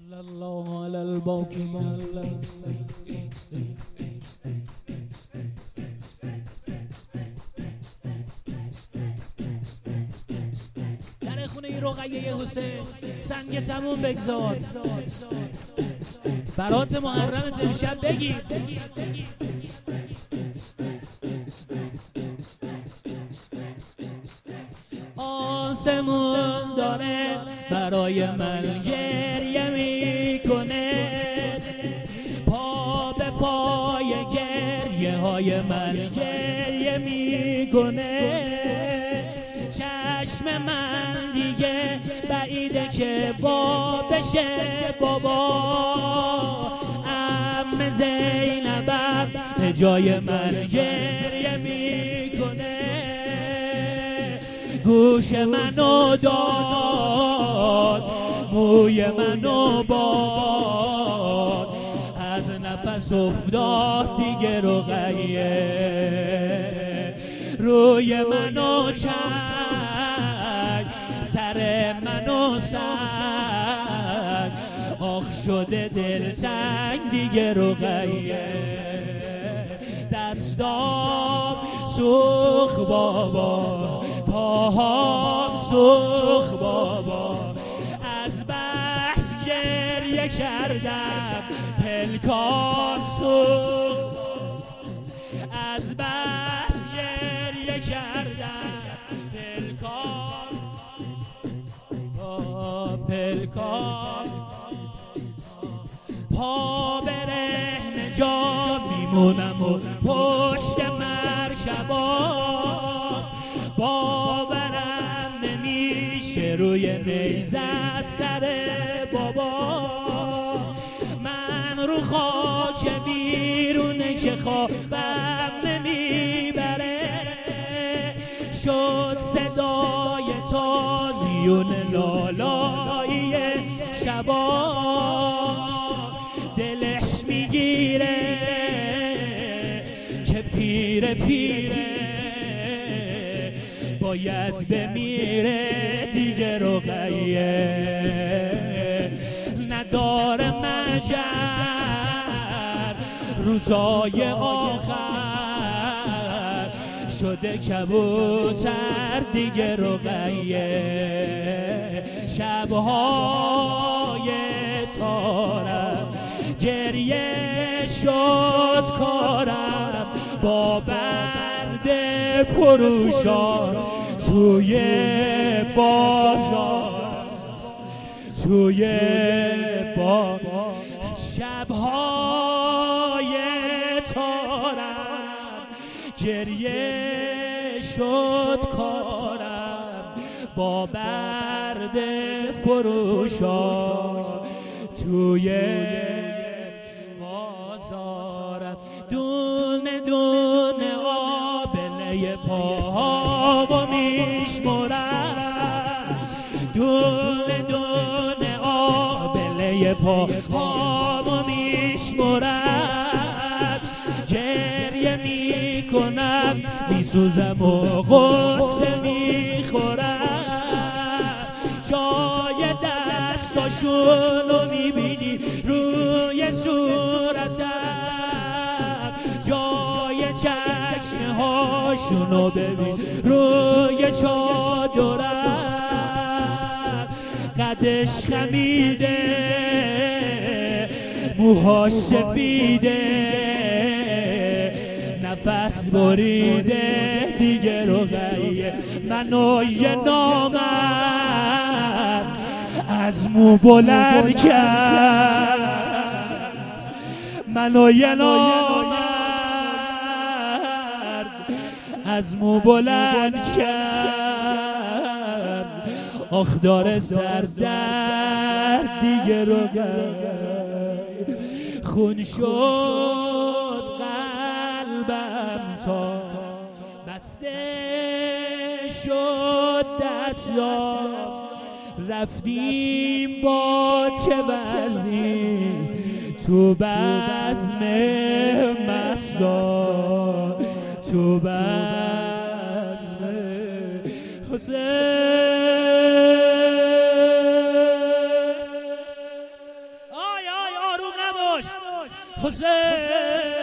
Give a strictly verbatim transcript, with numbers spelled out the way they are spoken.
الله على الباقي در خونه رقیه حسین سنگ تموم بگذار، برات محرمت امشب بگیر. آسمون داره برای من گریه میکنه، پا به پای گریه های من گریه میکنه. چشم من دیگه بعیده که با بشه بابا، عم زینبم به جای من گریه میکنه. گوش منو داد، موی منو باد، از نفس افتاد دیگه رقیه. روی منو چشم، سر منو سنگ، آخ شده دلتنگ دیگه رقیه. دستام سوخ بابا، پاهام سوخ بابا، از بحث گریه کردم پلکام سوخ، از بحث گریه کردم پلکام پلکام. پا برهنه جا میمونم و پشت مرکبام، باورم نمیشه روی نیزه سر بابا. من رو خاک بیرونه که خوابم نمیبره، شد صدای تازیون لالایی شبا. دلش میگیره که پیره پیره باید بمیره دیگه رقیه. نداره مجر روزای آخر، شده کبوتر دیگه رقیه. شبهای تارم گریه شد کارم، با برد فروشان توی بازار، توی بازار. شبهای تارم گریه شد کارم، با برد فروشان توی بازارم. دونه دونه آبله پاهامو میشمرم، دونه دونه آبله پاهامو میشمرم. گریه میکنم میسوزم و غصه میخورم. جای دستاشونو میبینی روی صورتم، جای چشمه هاشونو ببین روی چادرم. قدش خمیده موهاش سفیده، نفس بریده دیگه رقیه. منو یه نامرد از مو بلند کرد، منو یه نامرد از مو بلند کرد. آخ داره سردرد دیگه رقیه. خون شد قلبم تا بسته شد دستام، رفتیم با چه وضعی تو بزم مستان، تو بزم حسین. حسین